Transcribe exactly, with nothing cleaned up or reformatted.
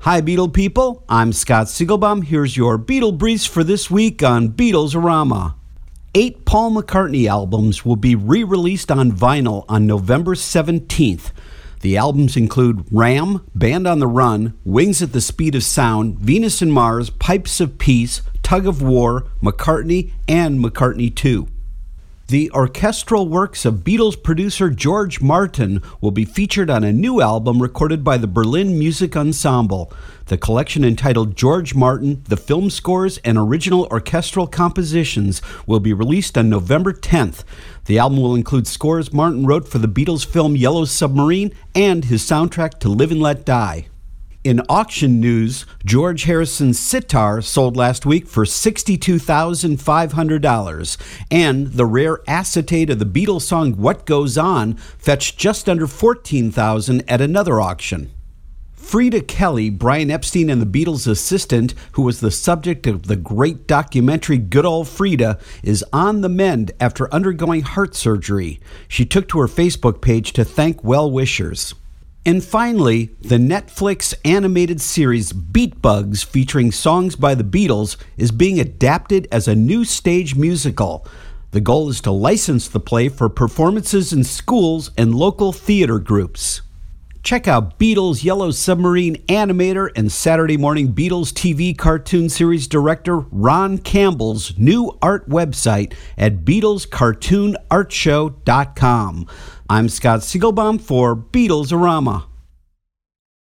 Hi, Beatle people. I'm Scott Siegelbaum. Here's your Beatle Briefs for this week on Beatles-orama. Eight Paul McCartney albums will be re-released on vinyl on November seventeenth. The albums include Ram, Band on the Run, Wings at the Speed of Sound, Venus and Mars, Pipes of Peace, Tug of War, McCartney, and McCartney two. The orchestral works of Beatles producer George Martin will be featured on a new album recorded by the Berlin Music Ensemble. The collection, entitled George Martin, The Film Scores and Original Orchestral Compositions, will be released on November tenth. The album will include scores Martin wrote for the Beatles film Yellow Submarine and his soundtrack to Live and Let Die. In auction news, George Harrison's sitar sold last week for sixty-two thousand five hundred dollars, and the rare acetate of the Beatles song What Goes On fetched just under fourteen thousand dollars at another auction. Frida Kelly, Brian Epstein and the Beatles' assistant, who was the subject of the great documentary Good Ol' Frida, is on the mend after undergoing heart surgery. She took to her Facebook page to thank well-wishers. And finally, the Netflix animated series Beat Bugs, featuring songs by the Beatles, is being adapted as a new stage musical. The goal is to license the play for performances in schools and local theater groups. Check out Beatles Yellow Submarine animator and Saturday Morning Beatles T V cartoon series director Ron Campbell's new art website at Beatles Cartoon Art Show dot com. I'm Scott Siegelbaum for Beatles-orama.